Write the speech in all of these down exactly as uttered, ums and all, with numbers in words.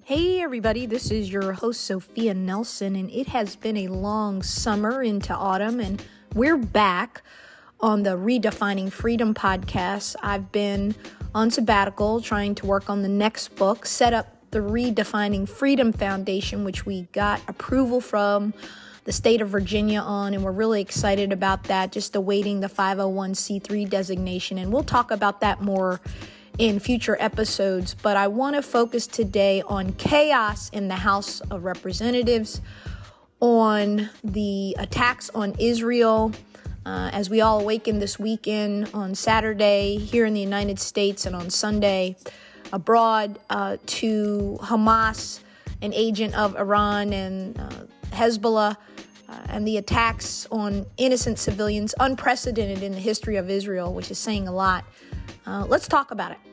Hey everybody, this is your host Sophia Nelson, and it has been a long summer into autumn, and we're back on the Redefining Freedom podcast. I've been on sabbatical trying to work on the next book, set up the Redefining Freedom Foundation, which we got approval from the state of Virginia on, and we're really excited about that, just awaiting the five oh one c three designation, and we'll talk about that more in future episodes. But I want to focus today on chaos in the House of Representatives, on the attacks on Israel, uh, as we all awaken this weekend on Saturday here in the United States and on Sunday abroad, uh, to Hamas, an agent of Iran, and uh, Hezbollah, uh, and the attacks on innocent civilians, unprecedented in the history of Israel, which is saying a lot. Uh, let's talk about it.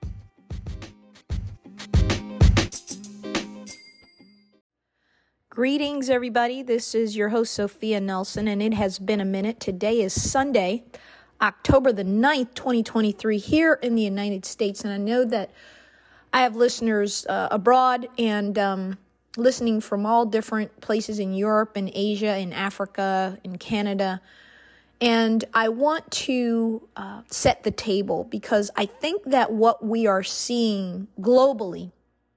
Greetings, everybody. This is your host, Sophia Nelson, and it has been a minute. Today is Sunday, October the ninth, twenty twenty-three, here in the United States. And I know that I have listeners uh, abroad and um, listening from all different places in Europe and Asia, in Africa, in Canada. And I want to uh, set the table, because I think that what we are seeing globally,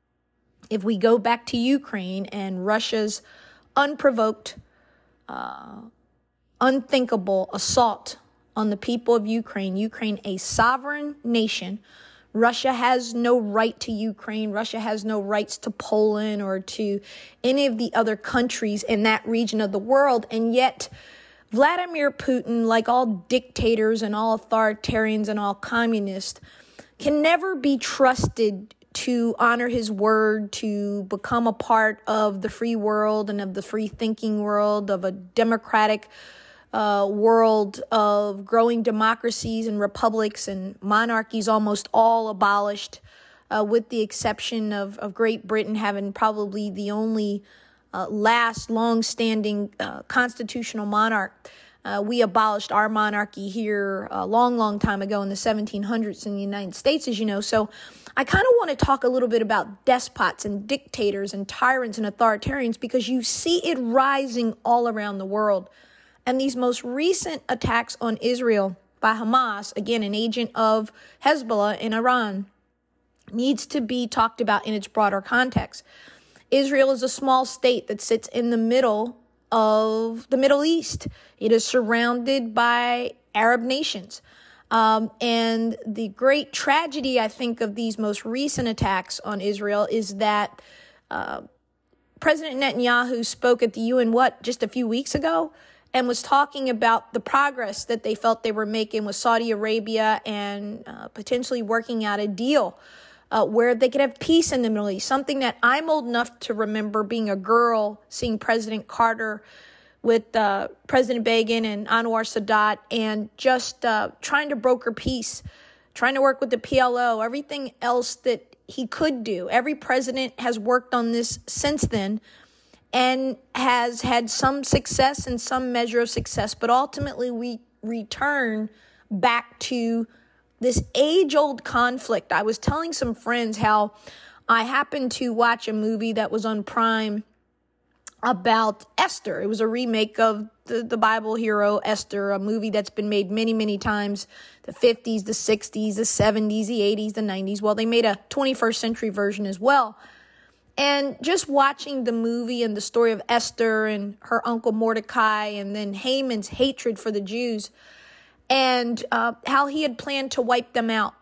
if we go back to Ukraine and Russia's unprovoked, uh, unthinkable assault on the people of Ukraine, Ukraine, a sovereign nation, Russia has no right to Ukraine. Russia has no rights to Poland or to any of the other countries in that region of the world. And yet Vladimir Putin, like all dictators and all authoritarians and all communists, can never be trusted to honor his word, to become a part of the free world and of the free thinking world, of a democratic uh, world of growing democracies and republics and monarchies, almost all abolished, uh, with the exception of, of Great Britain having probably the only Uh, last long-standing uh, constitutional monarch. Uh, we abolished our monarchy here a long, long time ago in the seventeen hundreds in the United States, as you know. So I kind of want to talk a little bit about despots and dictators and tyrants and authoritarians, because you see it rising all around the world. And these most recent attacks on Israel by Hamas, again, an agent of Hezbollah in Iran, needs to be talked about in its broader context. Israel is a small state that sits in the middle of the Middle East. It is surrounded by Arab nations. Um, and the great tragedy, I think, of these most recent attacks on Israel is that uh, President Netanyahu spoke at the U N, what, just a few weeks ago, and was talking about the progress that they felt they were making with Saudi Arabia and uh, potentially working out a deal Uh, where they could have peace in the Middle East, something that I'm old enough to remember being a girl, seeing President Carter with uh, President Begin and Anwar Sadat, and just uh, trying to broker peace, trying to work with the P L O, everything else that he could do. Every president has worked on this since then and has had some success and some measure of success, but ultimately we return back to this age-old conflict. I was telling some friends how I happened to watch a movie that was on Prime about Esther. It was a remake of the, the Bible hero Esther, a movie that's been made many, many times, the fifties, the sixties, the seventies, the eighties, the nineties. Well, they made a twenty-first century version as well. And just watching the movie and the story of Esther and her uncle Mordecai, and then Haman's hatred for the Jews, and uh, how he had planned to wipe them out.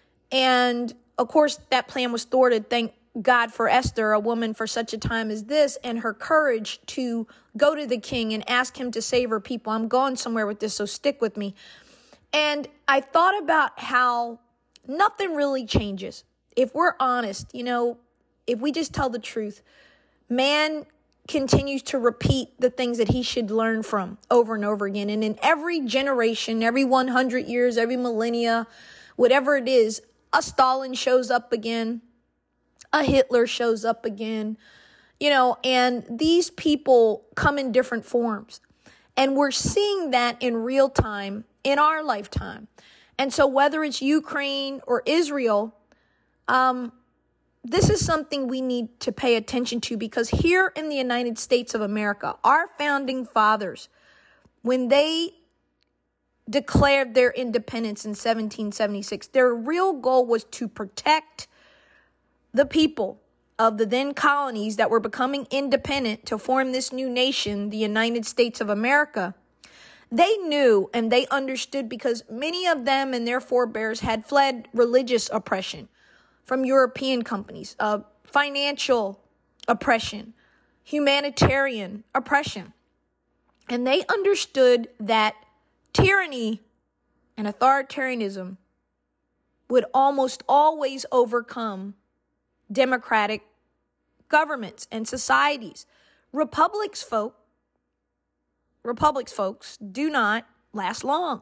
And, of course, that plan was thwarted. Thank God for Esther, a woman for such a time as this, and her courage to go to the king and ask him to save her people. I'm going somewhere with this, so stick with me. And I thought about how nothing really changes. If we're honest, you know, if we just tell the truth, man continues to repeat the things that he should learn from over and over again. And in every generation, every one hundred years, every millennia, whatever it is, a Stalin shows up again, a Hitler shows up again, you know, and these people come in different forms. And we're seeing that in real time in our lifetime. And so whether it's Ukraine or Israel, um, this is something we need to pay attention to, because here in the United States of America, our founding fathers, when they declared their independence in seventeen seventy-six, their real goal was to protect the people of the then colonies that were becoming independent to form this new nation, the United States of America. They knew and they understood, because many of them and their forebears had fled religious oppression from European companies, uh, financial oppression, humanitarian oppression. And they understood that tyranny and authoritarianism would almost always overcome democratic governments and societies. Republics, folk, republics, folks, do not last long.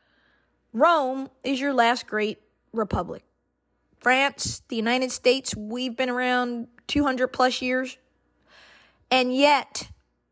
Rome is your last great republic. France, the United States, we've been around two hundred plus years. And yet,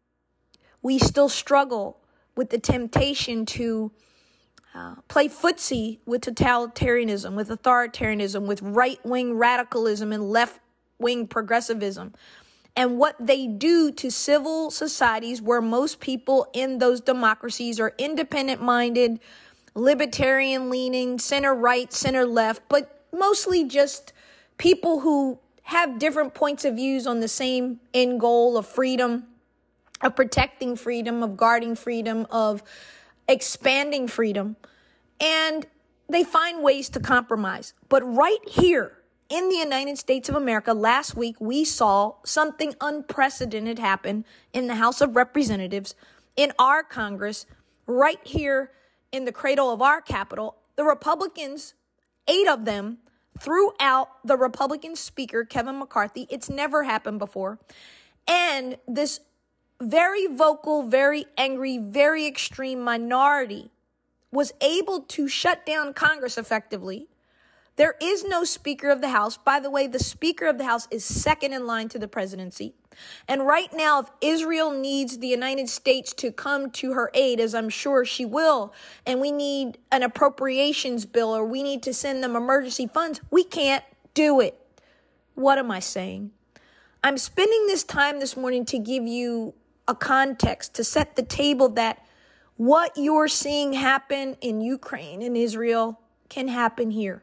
we still struggle with the temptation to uh, play footsie with totalitarianism, with authoritarianism, with right-wing radicalism and left-wing progressivism. And what they do to civil societies where most people in those democracies are independent-minded, libertarian-leaning, center-right, center-left, but mostly just people who have different points of views on the same end goal of freedom, of protecting freedom, of guarding freedom, of expanding freedom. And they find ways to compromise. But right here in the United States of America, last week, we saw something unprecedented happen in the House of Representatives, in our Congress, right here in the cradle of our Capitol. The Republicans, eight of them, threw out the Republican Speaker, Kevin McCarthy. It's never happened before. And this very vocal, very angry, very extreme minority was able to shut down Congress effectively. There is no Speaker of the House. By the way, the Speaker of the House is second in line to the presidency. And right now, if Israel needs the United States to come to her aid, as I'm sure she will, and we need an appropriations bill or we need to send them emergency funds, we can't do it. What am I saying? I'm spending this time this morning to give you a context, to set the table that what you're seeing happen in Ukraine and Israel can happen here.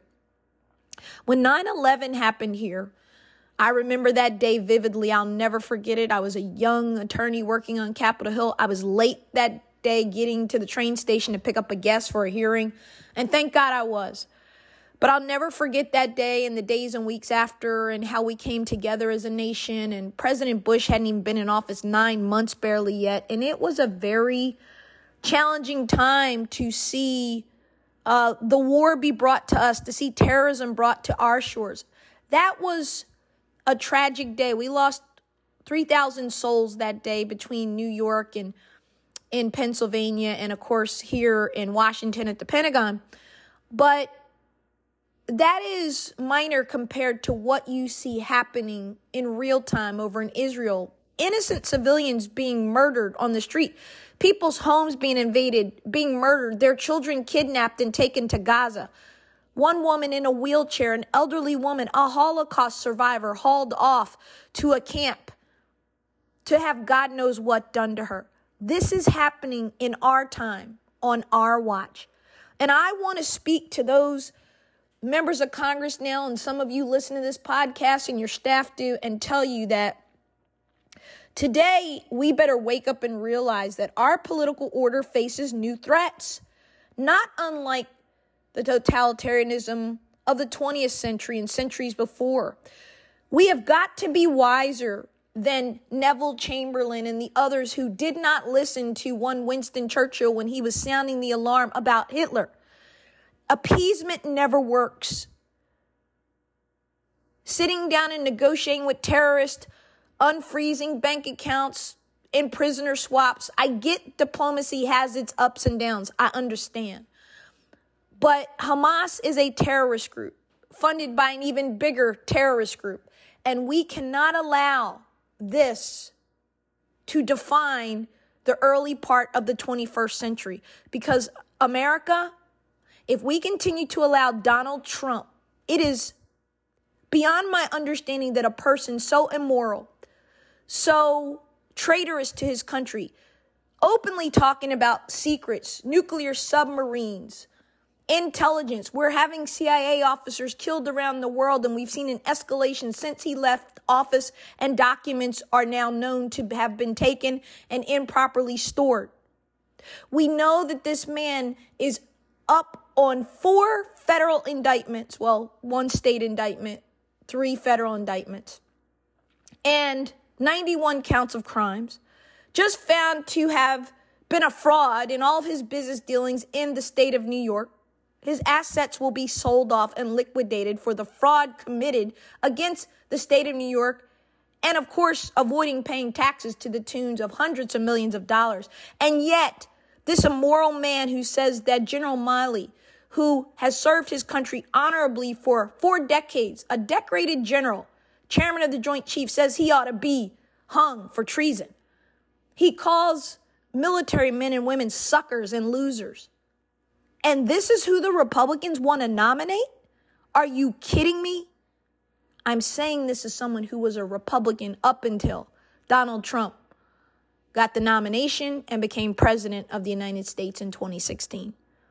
When nine eleven happened here, I remember that day vividly. I'll never forget it. I was a young attorney working on Capitol Hill. I was late that day getting to the train station to pick up a guest for a hearing, and thank God I was. But I'll never forget that day and the days and weeks after, and how we came together as a nation. And President Bush hadn't even been in office nine months barely yet. And it was a very challenging time to see uh, the war be brought to us, to see terrorism brought to our shores. That was a tragic day. We lost three thousand souls that day between New York and in Pennsylvania, and of course here in Washington at the Pentagon. But that is minor compared to what you see happening in real time over in Israel. Innocent civilians being murdered on the street, people's homes being invaded, being murdered, their children kidnapped and taken to Gaza. One woman in a wheelchair, an elderly woman, a Holocaust survivor, hauled off to a camp to have God knows what done to her. This is happening in our time, on our watch. And I want to speak to those members of Congress now, and some of you listen to this podcast and your staff do, and tell you that today we better wake up and realize that our political order faces new threats, not unlike the totalitarianism of the twentieth century and centuries before. We have got to be wiser than Neville Chamberlain and the others who did not listen to one Winston Churchill when he was sounding the alarm about Hitler. Appeasement never works. Sitting down and negotiating with terrorists, unfreezing bank accounts, and prisoner swaps. I get diplomacy has its ups and downs. I understand. But Hamas is a terrorist group funded by an even bigger terrorist group. And we cannot allow this to define the early part of the twenty-first century. Because America, if we continue to allow Donald Trump, it is Beyond my understanding that a person so immoral, so traitorous to his country, openly talking about secrets, nuclear submarines, intelligence. We're having C I A officers killed around the world, and we've seen an escalation since he left office, and documents are now known to have been taken and improperly stored. We know that this man is up on four federal indictments, well, one state indictment, three federal indictments, and ninety-one counts of crimes, just found to have been a fraud in all of his business dealings in the state of New York. His assets will be sold off and liquidated for the fraud committed against the state of New York, and of course, avoiding paying taxes to the tunes of hundreds of millions of dollars. And yet, this immoral man who says that General Milley, who has served his country honorably for four decades, a decorated general, chairman of the Joint Chiefs, says he ought to be hung for treason. He calls military men and women suckers and losers. And this is who the Republicans want to nominate? Are you kidding me? I'm saying this as someone who was a Republican up until Donald Trump got the nomination and became president of the United States in twenty sixteen.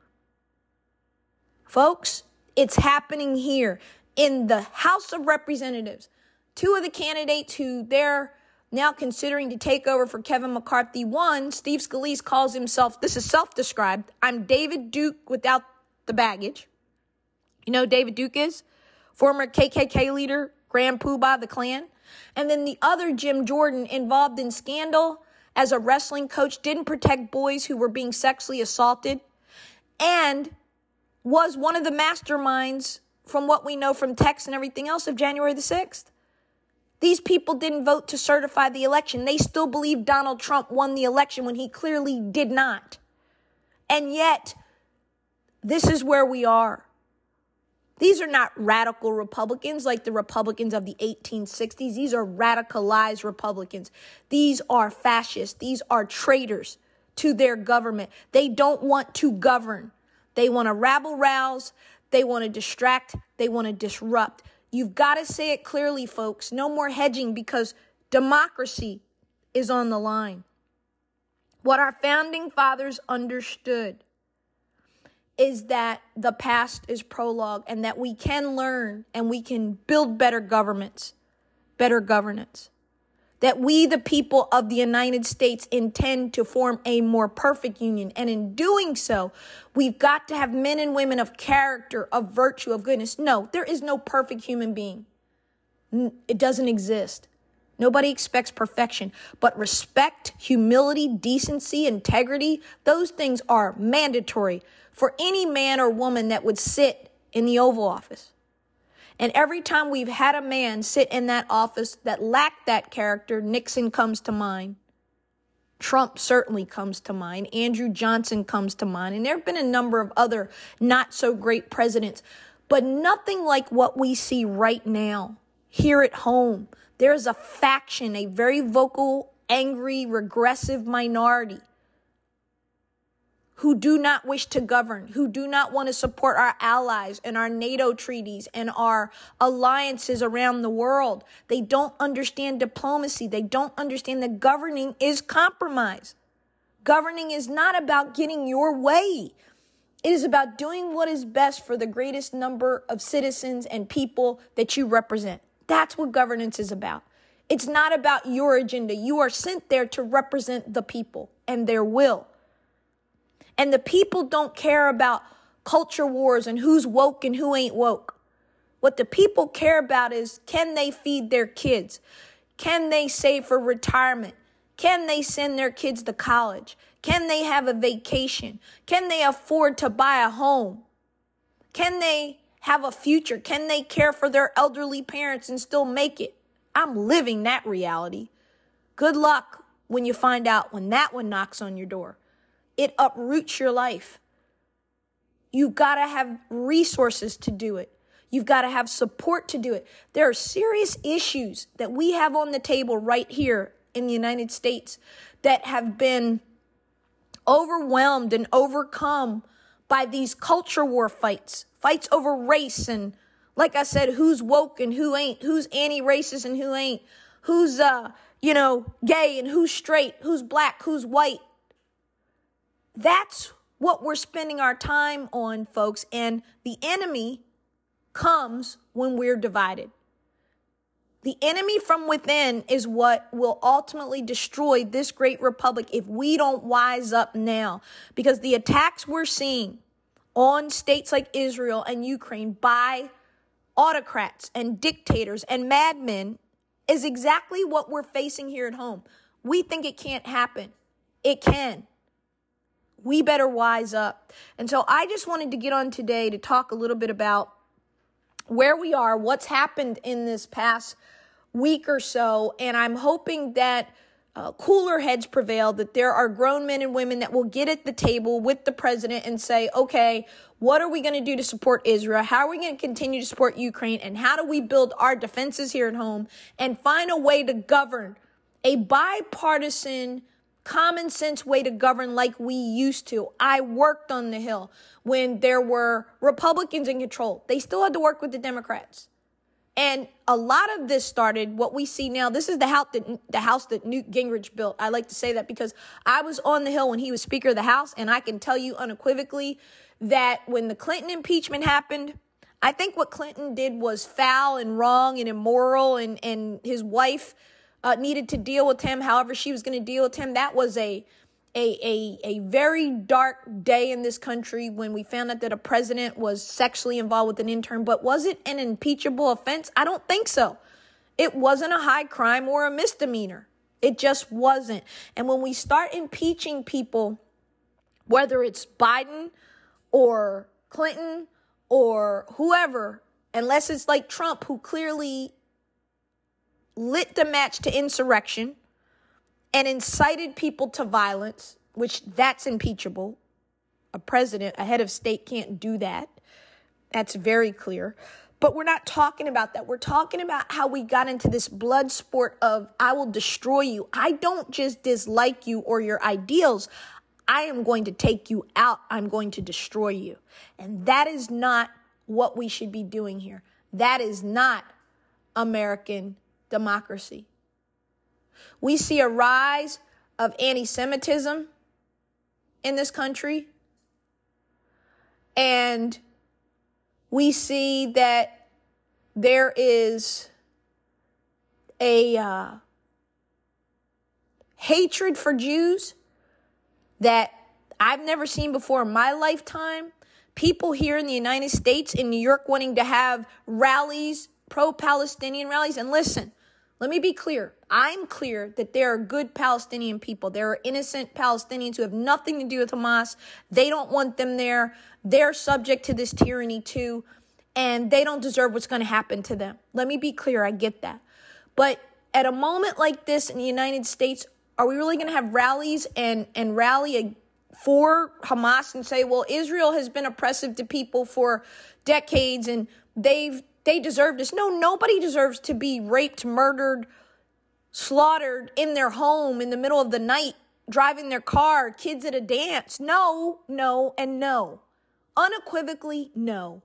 Folks, it's happening here in the House of Representatives. Two of the candidates who they're now considering to take over for Kevin McCarthy. One, Steve Scalise calls himself, this is self-described, I'm David Duke without the baggage. You know who David Duke is? Former K K K leader, Grand Poobah, the Klan. And then the other, Jim Jordan, involved in scandal as a wrestling coach, didn't protect boys who were being sexually assaulted, and was one of the masterminds, from what we know from texts and everything else, of January the sixth. These people didn't vote to certify the election. They still believe Donald Trump won the election when he clearly did not. And yet, this is where we are. These are not radical Republicans like the Republicans of the eighteen sixties. These are radicalized Republicans. These are fascists. These are traitors to their government. They don't want to govern. They want to rabble-rouse. They want to distract. They want to disrupt. You've got to say it clearly, folks. No more hedging, because democracy is on the line. What our founding fathers understood is that the past is prologue, and that we can learn and we can build better governments, better governance. That we, the people of the United States, intend to form a more perfect union. And in doing so, we've got to have men and women of character, of virtue, of goodness. No, there is no perfect human being. It doesn't exist. Nobody expects perfection, but respect, humility, decency, integrity, those things are mandatory for any man or woman that would sit in the Oval Office. And every time we've had a man sit in that office that lacked that character, Nixon comes to mind. Trump certainly comes to mind. Andrew Johnson comes to mind. And there have been a number of other not so great presidents, but nothing like what we see right now here at home. There's a faction, a very vocal, angry, regressive minority who do not wish to govern, who do not want to support our allies and our NATO treaties and our alliances around the world. They don't understand diplomacy. They don't understand that governing is compromise. Governing is not about getting your way. It is about doing what is best for the greatest number of citizens and people that you represent. That's what governance is about. It's not about your agenda. You are sent there to represent the people and their will. And the people don't care about culture wars and who's woke and who ain't woke. What the people care about is, can they feed their kids? Can they save for retirement? Can they send their kids to college? Can they have a vacation? Can they afford to buy a home? Can they have a future? Can they care for their elderly parents and still make it? I'm living that reality. Good luck when you find out when that one knocks on your door. It uproots your life. You've got to have resources to do it. You've got to have support to do it. There are serious issues that we have on the table right here in the United States that have been overwhelmed and overcome by these culture war fights, fights over race and Like I said, who's woke and who ain't, who's anti-racist and who ain't, who's, uh, you know, gay and who's straight, who's black, who's white. That's what we're spending our time on, folks. And the enemy comes when we're divided. The enemy from within is what will ultimately destroy this great republic if we don't wise up now. Because the attacks we're seeing on states like Israel and Ukraine by autocrats and dictators and madmen is exactly what we're facing here at home. We think it can't happen. It can. We better wise up. And so I just wanted to get on today to talk a little bit about where we are, what's happened in this past week or so. And I'm hoping that uh, cooler heads prevail, that there are grown men and women that will get at the table with the president and say, okay, what are we going to do to support Israel? How are we going to continue to support Ukraine? And how do we build our defenses here at home and find a way to govern, a bipartisan, common sense way to govern like we used to? I worked on the Hill when there were Republicans in control. They still had to work with the Democrats. And a lot of this started, what we see now, this is the house that the house that Newt Gingrich built. I like to say that because I was on the Hill when he was Speaker of the House, and I can tell you unequivocally that when the Clinton impeachment happened, I think what Clinton did was foul and wrong and immoral, and, and his wife uh, needed to deal with him however she was going to deal with him. That was a A, a a very dark day in this country when we found out that a president was sexually involved with an intern. But was it an impeachable offense? I don't think so. It wasn't a high crime or a misdemeanor. It just wasn't. And when we start impeaching people, whether it's Biden or Clinton or whoever, unless it's like Trump, who clearly lit the match to insurrection and incited people to violence, which that's impeachable. A president, a head of state can't do that. That's very clear. But we're not talking about that. We're talking about how we got into this blood sport of, I will destroy you. I don't just dislike you or your ideals. I am going to take you out. I'm going to destroy you. And that is not what we should be doing here. That is not American democracy. We see a rise of anti-Semitism in this country. And we see that there is a uh, hatred for Jews that I've never seen before in my lifetime. People here in the United States, in New York, wanting to have rallies, pro-Palestinian rallies. And listen, let me be clear. I'm clear that there are good Palestinian people. There are innocent Palestinians who have nothing to do with Hamas. They don't want them there. They're subject to this tyranny too, and they don't deserve what's going to happen to them. Let me be clear. I get that. But at a moment like this in the United States, are we really going to have rallies and, and rally for Hamas and say, well, Israel has been oppressive to people for decades and they've They deserve this? No, nobody deserves to be raped, murdered, slaughtered in their home in the middle of the night, driving their car, kids at a dance. No, no, and no. Unequivocally, no.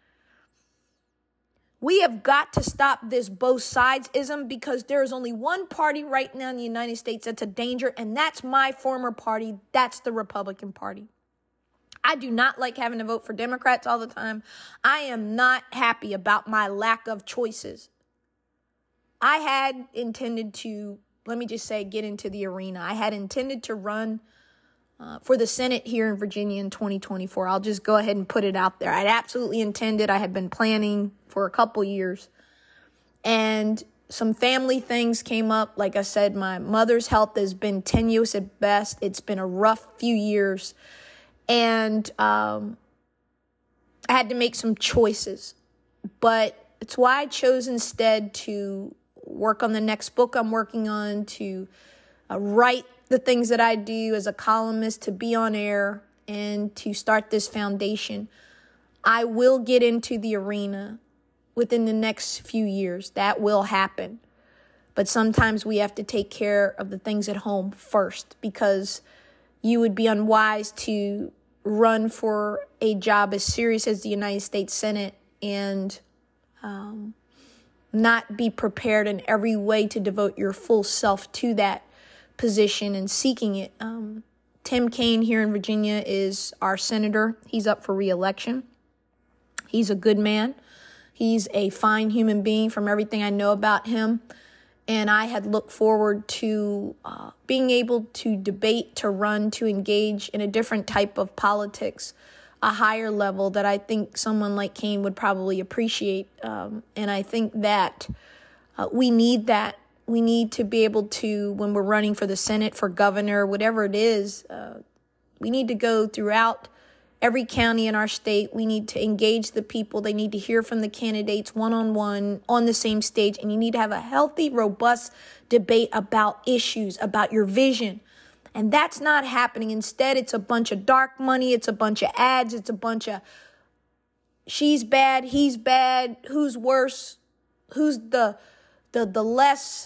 We have got to stop this both sides-ism because there is only one party right now in the United States that's a danger, and that's my former party. That's the Republican Party. I do not like having to vote for Democrats all the time. I am not happy about my lack of choices. I had intended to, let me just say, get into the arena. I had intended to run uh, for the Senate here in Virginia in twenty twenty-four. I'll just go ahead and put it out there. I'd absolutely intended. I had been planning for a couple years. And some family things came up. Like I said, my mother's health has been tenuous at best. It's been a rough few years. And um, I had to make some choices. But it's why I chose instead to work on the next book I'm working on, to uh, write the things that I do as a columnist, to be on air, and to start this foundation. I will get into the arena within the next few years. That will happen. But sometimes we have to take care of the things at home first, because you would be unwise to run for a job as serious as the United States Senate and um, not be prepared in every way to devote your full self to that position and seeking it. Um, Tim Kaine here in Virginia is our senator. He's up for re-election. He's a good man. He's a fine human being from everything I know about him. And I had looked forward to uh, being able to debate, to run, to engage in a different type of politics, a higher level that I think someone like Kaine would probably appreciate. Um, and I think that uh, we need that. We need to be able to, when we're running for the Senate, for governor, whatever it is, uh, we need to go throughout every county in our state. We need to engage the people. They need to hear from the candidates one-on-one on the same stage. And you need to have a healthy, robust debate about issues, about your vision. And that's not happening. Instead, it's a bunch of dark money. It's a bunch of ads. It's a bunch of she's bad, he's bad, who's worse, who's the the the less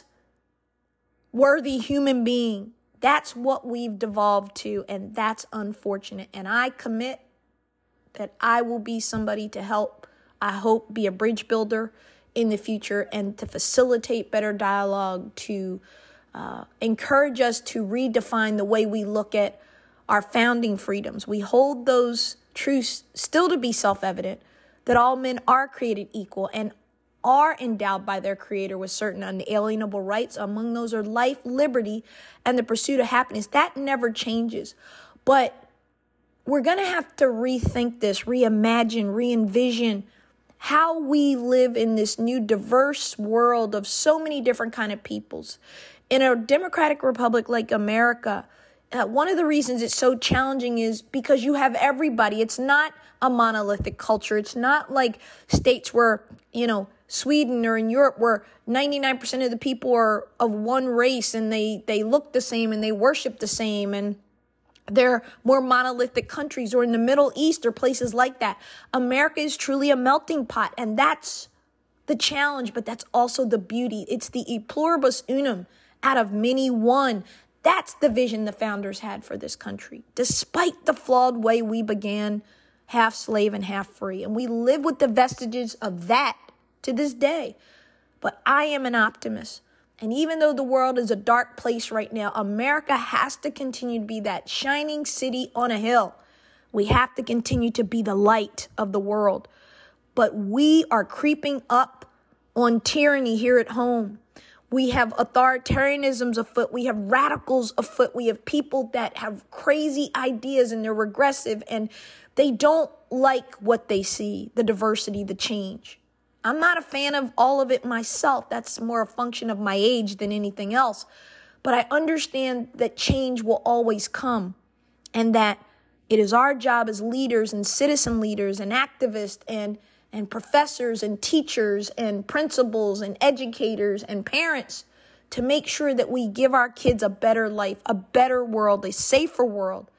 worthy human being. That's what we've devolved to, and that's unfortunate. And I commit that I will be somebody to help, I hope, be a bridge builder in the future and to facilitate better dialogue, to uh, encourage us to redefine the way we look at our founding freedoms. We hold those truths still to be self-evident, that all men are created equal and are endowed by their creator with certain unalienable rights. Among those are life, liberty, and the pursuit of happiness. That never changes. But we're going to have to rethink this, reimagine, re-envision how we live in this new diverse world of so many different kind of peoples. In a democratic republic like America, uh, one of the reasons it's so challenging is because you have everybody. It's not a monolithic culture. It's not like states where, you know, Sweden or in Europe where ninety-nine percent of the people are of one race and they, they look the same and they worship the same, and they're more monolithic countries, or in the Middle East or places like that. America is truly a melting pot, and that's the challenge, but that's also the beauty. It's the e pluribus unum, out of many one. That's the vision the founders had for this country, despite the flawed way we began, half slave and half free. And we live with the vestiges of that to this day. But I am an optimist. And even though the world is a dark place right now, America has to continue to be that shining city on a hill. We have to continue to be the light of the world. But we are creeping up on tyranny here at home. We have authoritarianisms afoot. We have radicals afoot. We have people that have crazy ideas and they're regressive and they don't like what they see, the diversity, the change. I'm not a fan of all of it myself. That's more a function of my age than anything else. But I understand that change will always come, and that it is our job as leaders and citizen leaders and activists and, and professors and teachers and principals and educators and parents to make sure that we give our kids a better life, a better world, a safer world.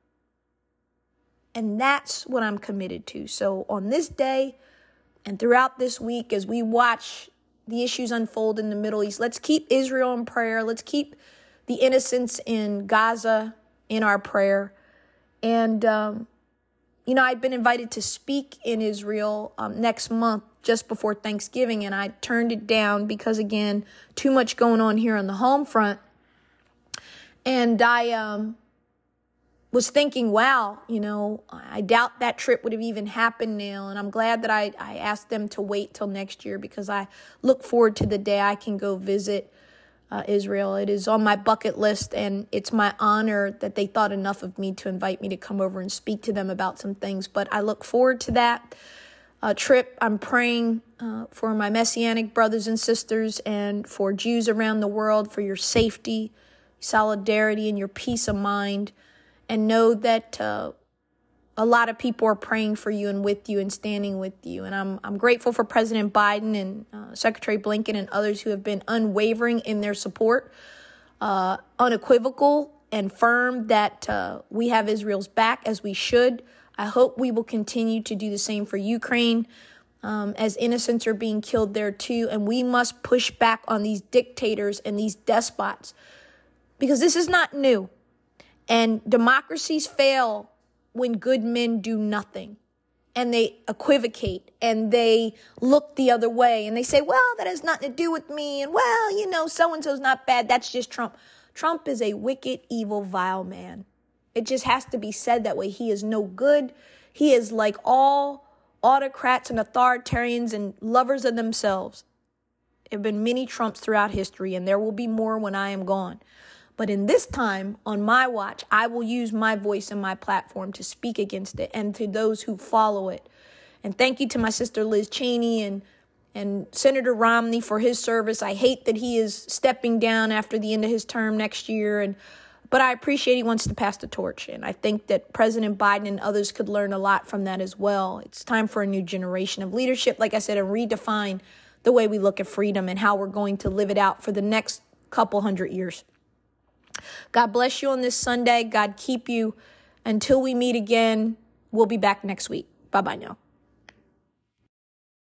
And that's what I'm committed to. So on this day, and throughout this week, as we watch the issues unfold in the Middle East, let's keep Israel in prayer. Let's keep the innocents in Gaza in our prayer. And, um, you know, I'd been invited to speak in Israel um, next month, just before Thanksgiving, and I turned it down because, again, too much going on here on the home front. And I um, was thinking, wow, you know, I doubt that trip would have even happened now. And I'm glad that I, I asked them to wait till next year, because I look forward to the day I can go visit uh, Israel. It is on my bucket list, and it's my honor that they thought enough of me to invite me to come over and speak to them about some things. But I look forward to that uh, trip. I'm praying uh, for my Messianic brothers and sisters and for Jews around the world, for your safety, solidarity, and your peace of mind. And know that uh, a lot of people are praying for you and with you and standing with you. And I'm I'm grateful for President Biden and uh, Secretary Blinken and others who have been unwavering in their support, uh, unequivocal and firm that uh, we have Israel's back, as we should. I hope we will continue to do the same for Ukraine, um, as innocents are being killed there too. And we must push back on these dictators and these despots, because this is not new. And democracies fail when good men do nothing. and they equivocate and they look the other way and they say, well, that has nothing to do with me. And well, you know, so-and-so's not bad. That's just Trump. Trump is a wicked, evil, vile man. It just has to be said that way. He is no good. He is like all autocrats and authoritarians and lovers of themselves. There have been many Trumps throughout history, and there will be more when I am gone. But in this time, on my watch, I will use my voice and my platform to speak against it and to those who follow it. And thank you to my sister Liz Cheney and, and Senator Romney for his service. I hate that he is stepping down after the end of his term next year, and but I appreciate he wants to pass the torch. And I think that President Biden and others could learn a lot from that as well. It's time for a new generation of leadership, like I said, and redefine the way we look at freedom and how we're going to live it out for the next couple hundred years. God bless you on this Sunday. God keep you. Until we meet again, we'll be back next week. Bye-bye now.